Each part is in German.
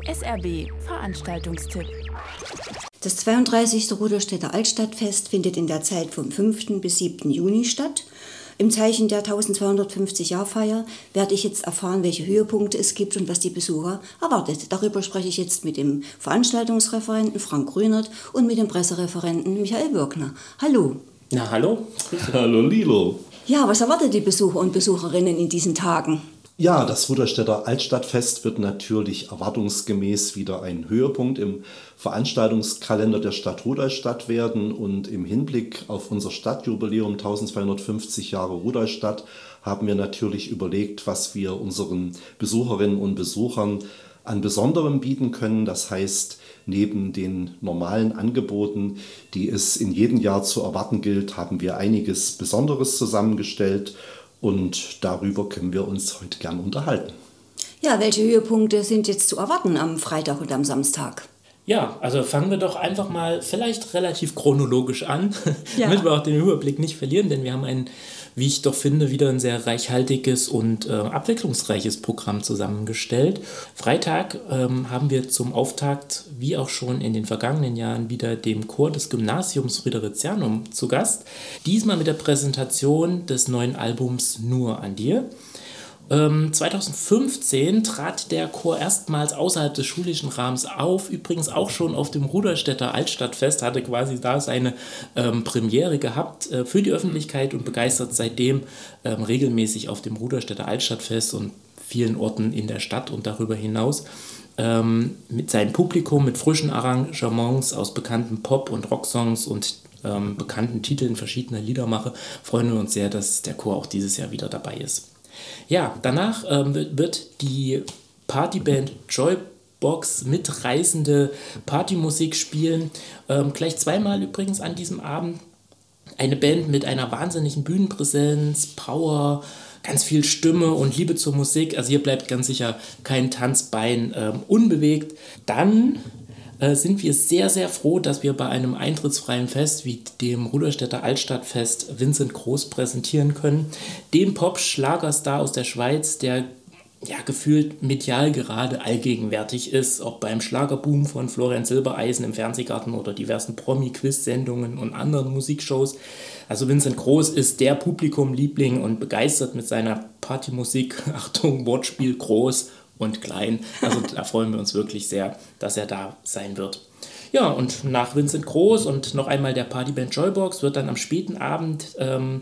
SRB Veranstaltungstipp. Das 32. Rudolstädter Altstadtfest findet in der Zeit vom 5. bis 7. Juni statt. Im Zeichen der 1250-Jahr-Feier werde ich jetzt erfahren, welche Höhepunkte es gibt und was die Besucher erwartet. Darüber spreche ich jetzt mit dem Veranstaltungsreferenten Frank Grünert und mit dem Pressereferenten Michael Würgner. Hallo. Na, hallo. Hallo Lilo. Ja, was erwartet die Besucher und Besucherinnen in diesen Tagen? Ja, das Rudolstädter Altstadtfest wird natürlich erwartungsgemäß wieder ein Höhepunkt im Veranstaltungskalender der Stadt Rudolstadt werden. Und im Hinblick auf unser Stadtjubiläum 1250 Jahre Rudolstadt haben wir natürlich überlegt, was wir unseren Besucherinnen und Besuchern an Besonderem bieten können. Das heißt, neben den normalen Angeboten, die es in jedem Jahr zu erwarten gilt, haben wir einiges Besonderes zusammengestellt. Und darüber können wir uns heute gern unterhalten. Ja, welche Höhepunkte sind jetzt zu erwarten am Freitag und am Samstag? Ja, also fangen wir doch einfach mal vielleicht relativ chronologisch an, Ja. damit wir auch den Überblick nicht verlieren, denn wir haben ein, wie ich doch finde, wieder ein sehr reichhaltiges und abwechslungsreiches Programm zusammengestellt. Freitag haben wir zum Auftakt, wie auch schon in den vergangenen Jahren, wieder den Chor des Gymnasiums Fridericianum zu Gast. Diesmal mit der Präsentation des neuen Albums Nur an dir. 2015 trat der Chor erstmals außerhalb des schulischen Rahmens auf, übrigens auch schon auf dem Rudolstädter Altstadtfest, hatte quasi da seine Premiere gehabt für die Öffentlichkeit und begeistert seitdem regelmäßig auf dem Rudolstädter Altstadtfest und vielen Orten in der Stadt und darüber hinaus. Mit seinem Publikum, mit frischen Arrangements aus bekannten Pop- und Rocksongs und bekannten Titeln verschiedener Liedermacher, freuen wir uns sehr, dass der Chor auch dieses Jahr wieder dabei ist. Ja, danach wird die Partyband Joybox mitreißende Partymusik spielen. Gleich zweimal übrigens an diesem Abend. Eine Band mit einer wahnsinnigen Bühnenpräsenz, Power, ganz viel Stimme und Liebe zur Musik. Also hier bleibt ganz sicher kein Tanzbein unbewegt. Dann sind wir sehr, sehr froh, dass wir bei einem eintrittsfreien Fest wie dem Rudolstädter Altstadtfest Vincent Groß präsentieren können. Dem Pop-Schlagerstar aus der Schweiz, der ja gefühlt medial gerade allgegenwärtig ist, ob beim Schlagerboom von Florian Silbereisen im Fernsehgarten oder diversen Promi-Quiz-Sendungen und anderen Musikshows. Also Vincent Groß ist der Publikumliebling und begeistert mit seiner Partymusik, Achtung, Wortspiel, groß und klein. Also da freuen wir uns wirklich sehr, dass er da sein wird. Ja, und nach Vincent Groß und noch einmal der Partyband Joybox wird dann am späten Abend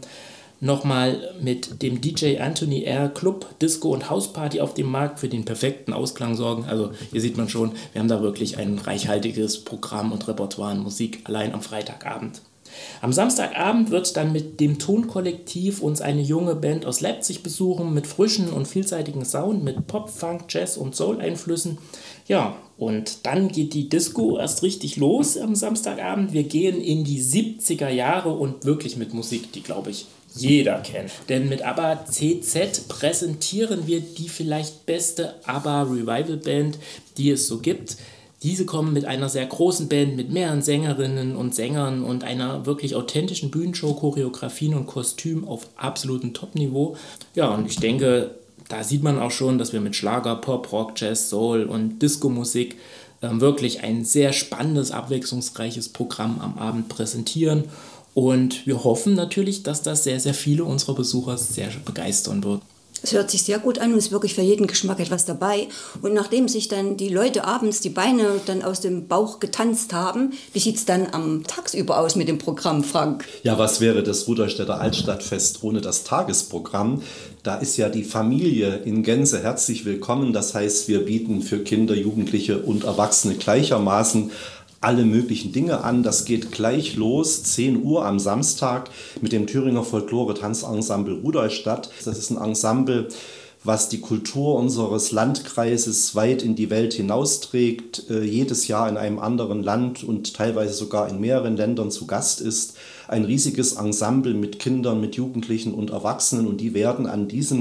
nochmal mit dem DJ Anthony R. Club, Disco und Hausparty auf dem Markt für den perfekten Ausklang sorgen. Also hier sieht man schon, wir haben da wirklich ein reichhaltiges Programm und Repertoire an Musik allein am Freitagabend. Am Samstagabend wird dann mit dem Tonkollektiv uns eine junge Band aus Leipzig besuchen, mit frischen und vielseitigen Sound, mit Pop, Funk, Jazz und Soul-Einflüssen. Ja, und dann geht die Disco erst richtig los am Samstagabend. Wir gehen in die 70er Jahre und wirklich mit Musik, die, glaube ich, jeder kennt. Denn mit ABBA CZ präsentieren wir die vielleicht beste ABBA-Revival-Band, die es so gibt. Diese kommen mit einer sehr großen Band, mit mehreren Sängerinnen und Sängern und einer wirklich authentischen Bühnenshow, Choreografien und Kostüm auf absolutem Top-Niveau. Ja, und ich denke, da sieht man auch schon, dass wir mit Schlager, Pop, Rock, Jazz, Soul und Disco-Musik wirklich ein sehr spannendes, abwechslungsreiches Programm am Abend präsentieren. Und wir hoffen natürlich, dass das sehr, sehr viele unserer Besucher sehr begeistern wird. Es hört sich sehr gut an und ist wirklich für jeden Geschmack etwas dabei. Und nachdem sich dann die Leute abends die Beine dann aus dem Bauch getanzt haben, wie sieht es dann am Tagsüber aus mit dem Programm, Frank? Ja, was wäre das Rudolstädter Altstadtfest ohne das Tagesprogramm? Da ist ja die Familie in Gänze herzlich willkommen. Das heißt, wir bieten für Kinder, Jugendliche und Erwachsene gleichermaßen alle möglichen Dinge an. Das geht gleich los, 10 Uhr am Samstag mit dem Thüringer Folklore-Tanzensemble Rudolstadt. Das ist ein Ensemble, was die Kultur unseres Landkreises weit in die Welt hinausträgt, jedes Jahr in einem anderen Land und teilweise sogar in mehreren Ländern zu Gast ist. Ein riesiges Ensemble mit Kindern, mit Jugendlichen und Erwachsenen und die werden an diesem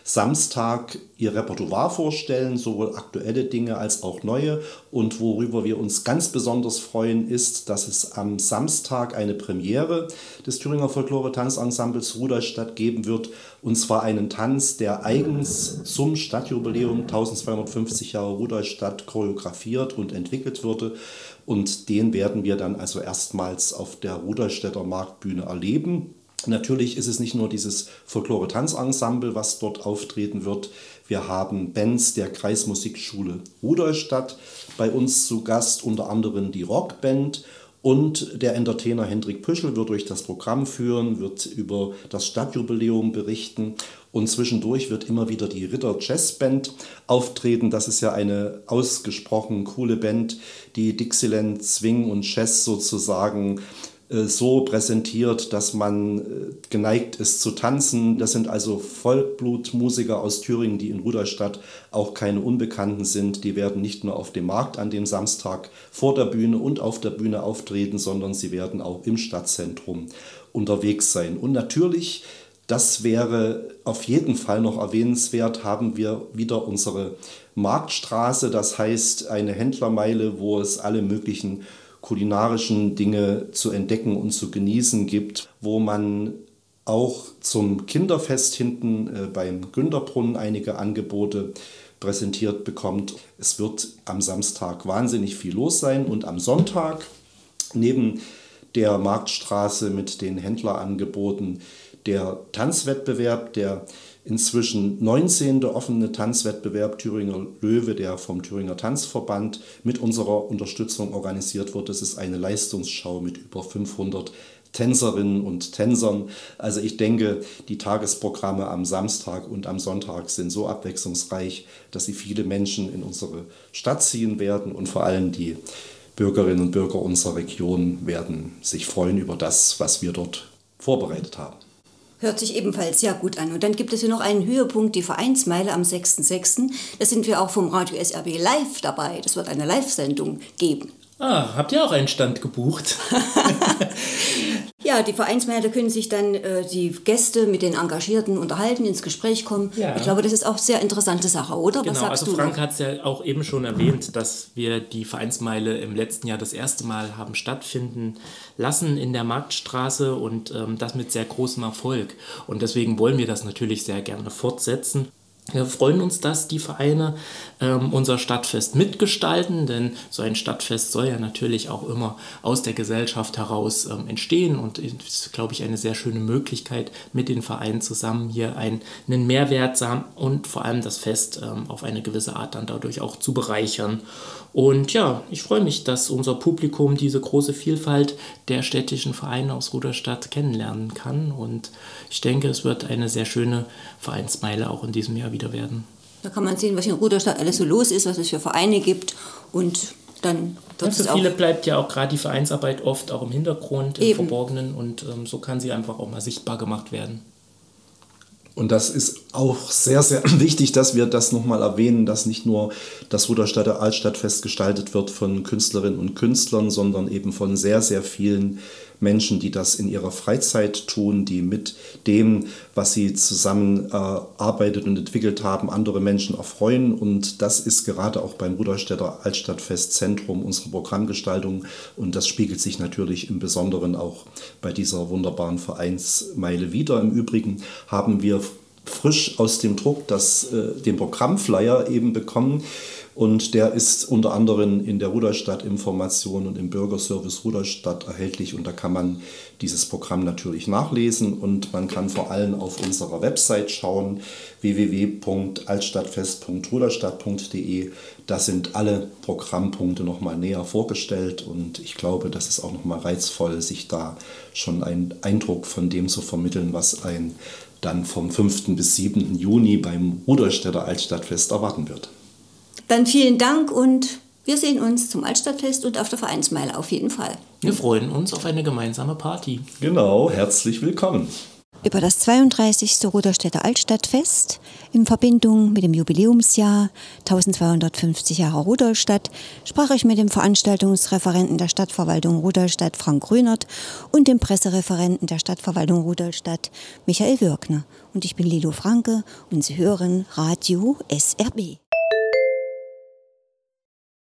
Samstag ihr Repertoire vorstellen, sowohl aktuelle Dinge als auch neue. Und worüber wir uns ganz besonders freuen, ist, dass es am Samstag eine Premiere des Thüringer Folklore-Tanzensembles Rudolstadt geben wird. Und zwar einen Tanz, der eigens zum Stadtjubiläum 1250 Jahre Rudolstadt choreografiert und entwickelt wurde. Und den werden wir dann also erstmals auf der Rudolstädter Marktbühne erleben. Natürlich ist es nicht nur dieses Folklore-Tanzensemble, was dort auftreten wird. Wir haben Bands der Kreismusikschule Rudolstadt bei uns zu Gast, unter anderem die Rockband. Und der Entertainer Hendrik Püschel wird durch das Programm führen, wird über das Stadtjubiläum berichten. Und zwischendurch wird immer wieder die Ritter Jazzband auftreten. Das ist ja eine ausgesprochen coole Band, die Dixieland Swing und Jazz sozusagen so präsentiert, dass man geneigt ist zu tanzen. Das sind also Vollblutmusiker aus Thüringen, die in Rudolstadt auch keine Unbekannten sind. Die werden nicht nur auf dem Markt an dem Samstag vor der Bühne und auf der Bühne auftreten, sondern sie werden auch im Stadtzentrum unterwegs sein. Und natürlich, das wäre auf jeden Fall noch erwähnenswert, haben wir wieder unsere Marktstraße, das heißt eine Händlermeile, wo es alle möglichen kulinarischen Dinge zu entdecken und zu genießen gibt, wo man auch zum Kinderfest hinten beim Günterbrunnen einige Angebote präsentiert bekommt. Es wird am Samstag wahnsinnig viel los sein und am Sonntag neben der Marktstraße mit den Händlerangeboten der Tanzwettbewerb, der inzwischen 19. offene Tanzwettbewerb Thüringer Löwe, der vom Thüringer Tanzverband mit unserer Unterstützung organisiert wird. Das ist eine Leistungsschau mit über 500 Tänzerinnen und Tänzern. Also ich denke, die Tagesprogramme am Samstag und am Sonntag sind so abwechslungsreich, dass sie viele Menschen in unsere Stadt ziehen werden und vor allem die Bürgerinnen und Bürger unserer Region werden sich freuen über das, was wir dort vorbereitet haben. Hört sich ebenfalls sehr gut an. Und dann gibt es hier noch einen Höhepunkt, die Vereinsmeile am 6.6. Da sind wir auch vom Radio SRB live dabei. Das wird eine Live-Sendung geben. Ah, habt ihr auch einen Stand gebucht? Ja, die Vereinsmeile können sich dann die Gäste mit den Engagierten unterhalten, ins Gespräch kommen. Ja. Ich glaube, das ist auch eine sehr interessante Sache, oder? Genau, was sagst also du? Frank hat es ja auch eben schon erwähnt, dass wir die Vereinsmeile im letzten Jahr das erste Mal haben stattfinden lassen in der Marktstraße und das mit sehr großem Erfolg. Und deswegen wollen wir das natürlich sehr gerne fortsetzen. Wir freuen uns, dass die Vereine unser Stadtfest mitgestalten, denn so ein Stadtfest soll ja natürlich auch immer aus der Gesellschaft heraus entstehen und ist, glaube ich, eine sehr schöne Möglichkeit, mit den Vereinen zusammen hier einen Mehrwert zu haben und vor allem das Fest auf eine gewisse Art dann dadurch auch zu bereichern. Und ja, ich freue mich, dass unser Publikum diese große Vielfalt der städtischen Vereine aus Rudolstadt kennenlernen kann und ich denke, es wird eine sehr schöne Vereinsmeile auch in diesem Jahr wieder werden. Da kann man sehen, was in Rudolstadt alles so los ist, was es für Vereine gibt und dann wird es für viele bleibt ja auch gerade die Vereinsarbeit oft auch im Hintergrund, im Verborgenen und so kann sie einfach auch mal sichtbar gemacht werden. Und das ist auch sehr, sehr wichtig, dass wir das nochmal erwähnen, dass nicht nur das Rudolstadter Altstadtfest gestaltet wird von Künstlerinnen und Künstlern, sondern eben von sehr, sehr vielen Menschen, die das in ihrer Freizeit tun, die mit dem, was sie zusammen erarbeitet und entwickelt haben, andere Menschen erfreuen. Und das ist gerade auch beim Rudolstädter Altstadtfest Zentrum unserer Programmgestaltung. Und das spiegelt sich natürlich im Besonderen auch bei dieser wunderbaren Vereinsmeile wider. Im Übrigen haben wir frisch aus dem Druck den Programmflyer eben bekommen. Und der ist unter anderem in der Rudolstadt-Information und im Bürgerservice Rudolstadt erhältlich. Und da kann man dieses Programm natürlich nachlesen. Und man kann vor allem auf unserer Website schauen, www.altstadtfest.rudolstadt.de. Da sind alle Programmpunkte nochmal näher vorgestellt. Und ich glaube, das ist auch nochmal reizvoll, sich da schon einen Eindruck von dem zu vermitteln, was einen dann vom 5. bis 7. Juni beim Rudolstädter Altstadtfest erwarten wird. Dann vielen Dank und wir sehen uns zum Altstadtfest und auf der Vereinsmeile auf jeden Fall. Wir freuen uns auf eine gemeinsame Party. Genau, herzlich willkommen. Über das 32. Rudolstädter Altstadtfest in Verbindung mit dem Jubiläumsjahr 1250 Jahre Rudolstadt sprach ich mit dem Veranstaltungsreferenten der Stadtverwaltung Rudolstadt, Frank Grünert, und dem Pressereferenten der Stadtverwaltung Rudolstadt, Michael Wirkner. Und ich bin Lilo Franke und Sie hören Radio SRB.